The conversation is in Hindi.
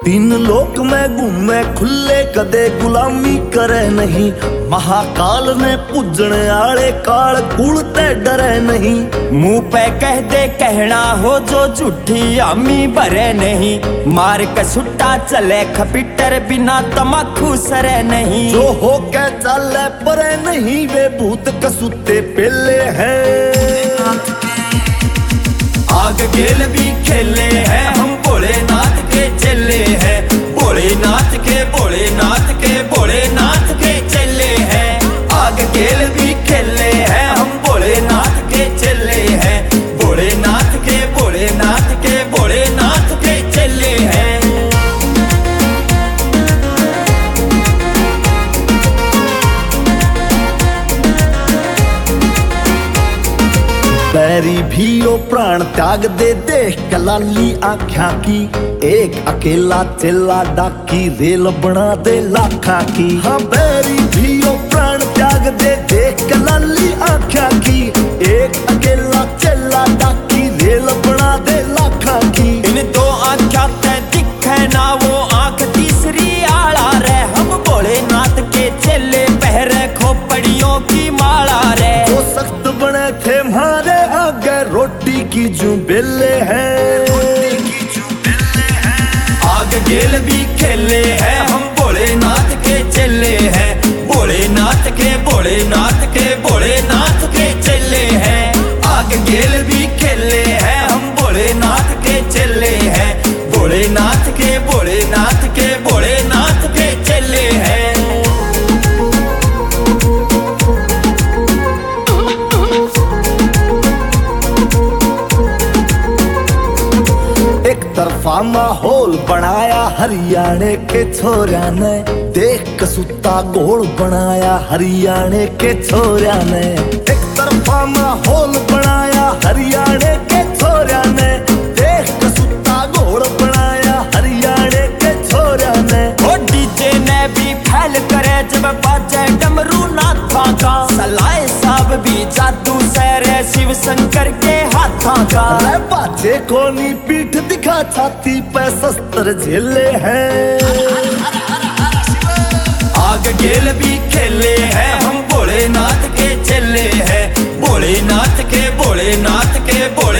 तीन लोक में घूमे खुले कदे गुलामी करे नहीं। महाकाल ने पूजने आले काल कूड़ते डरे नहीं। मुंह पे कह दे कहना हो जो झूठी आमी भरे नहीं। मार के सुट्टा चले खपिटर बिना तमाकू सरे नहीं। जो हो के चले परे नहीं वे भूत कसूते पेले हैं। आग गेल भी खेले हैं हम भोलेनाथ के चले हैं। भोलेनाथ के भोलेनाथ के भोलेनाथ के चले हैं। आग गेल भी खेले हैं हम भोलेनाथ के चले हैं। भोलेनाथ के भोलेनाथ के भोलेनाथ के चले हैं। बैरी भी ओ प्राण त्याग दे देख कलाली आख्या की। एक अकेला चेला डाकी रेल बना दे लाखा की। हाँ बैरी भी ओ प्राण त्याग दे देख कलाली आख्या की। एक अकेला चेला डाकी रेल बना दे लाखा की। इन दो आंखों ते दिखे ना वो आंख तीसरी आला रे। हम भोलेनाथ के चेले पहरे खोपड़ियों की माला रे। जो सख्त बने थे मारे आगे रोटी की जू बेले हैं। आग गेल भी खेले हैं हम भोलेनाथ के चले हैं। भोलेनाथ के भोलेनाथ के भोलेनाथ के चले हैं। आग गेल भी खेले हैं हम भोलेनाथ के चले हैं। भोलेनाथ के भोलेनाथ के भोलेनाथ के चले हैं। एक तरफा माहौल बनाया हरियाणे के छोरिया ने। देख कसूता गोल बनाया हरियाणे के छोरिया ने। एक तरफा माहौल बनाया हरियाणे के छोरिया ने। देख कसूता गोल बनाया हरियाणे के छोरिया ने। ओ डीजे ने भी फैल करे जब बाजे डमरू नाथा का। सलाए साहब भी जादू सहरे शिव शंकर के हाथा का। अरे बाजे कोनी पीठ दिखा छाती पे शस्त्र झेले हैं। आग गेल भी खेले हैं हम भोलेनाथ के चले हैं। भोलेनाथ के भोलेनाथ के